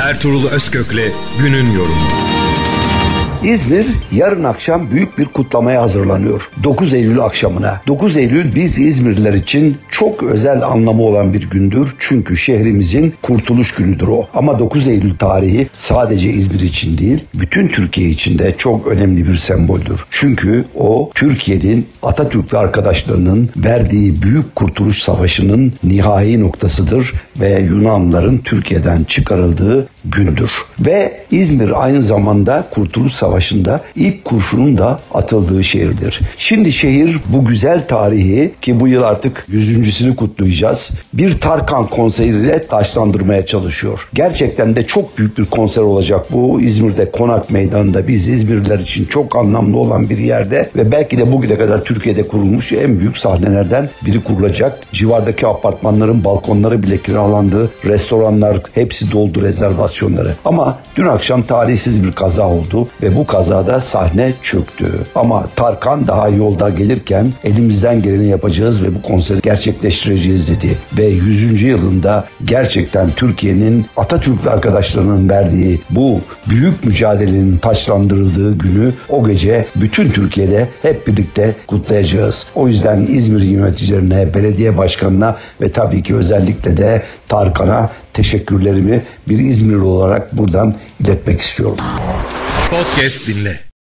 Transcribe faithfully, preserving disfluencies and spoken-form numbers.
Ertuğrul Özkök'le günün yorumu. İzmir yarın akşam büyük bir kutlamaya hazırlanıyor. dokuz Eylül akşamına. dokuz Eylül biz İzmirliler için çok özel anlamı olan bir gündür. Çünkü şehrimizin kurtuluş günüdür o. Ama dokuz Eylül tarihi sadece İzmir için değil, bütün Türkiye için de çok önemli bir semboldür. Çünkü o Türkiye'nin Atatürk ve arkadaşlarının verdiği büyük kurtuluş savaşının nihai noktasıdır ve Yunanlıların Türkiye'den çıkarıldığı gündür. Ve İzmir aynı zamanda Kurtuluş Savaşı'nda ilk kurşunun da atıldığı şehirdir. Şimdi şehir bu güzel tarihi, ki bu yıl artık yüzüncüsünü kutlayacağız, bir Tarkan konseriyle taşlandırmaya çalışıyor. Gerçekten de çok büyük bir konser olacak bu. İzmir'de Konak Meydanı'nda, biz İzmirliler için çok anlamlı olan bir yerde ve belki de bugüne kadar Türkiye'de kurulmuş en büyük sahnelerden biri kurulacak. Civardaki apartmanların balkonları bile kiralandı. Restoranlar hepsi doldu, rezervasyonları. Ama dün akşam talihsiz bir kaza oldu ve bu kazada sahne çöktü. Ama Tarkan daha yolda gelirken elimizden geleni yapacağız ve bu konseri gerçekleştireceğiz dedi. Ve yüzüncü yılında gerçekten Türkiye'nin Atatürk ve arkadaşlarının verdiği bu büyük mücadelenin taçlandırıldığı günü o gece bütün Türkiye'de hep birlikte kutlayacağız. O yüzden İzmir yöneticilerine, belediye başkanına ve tabii ki özellikle de Tarkan'a teşekkürlerimi bir İzmirli olarak buradan iletmek istiyorum. Podcast dinle.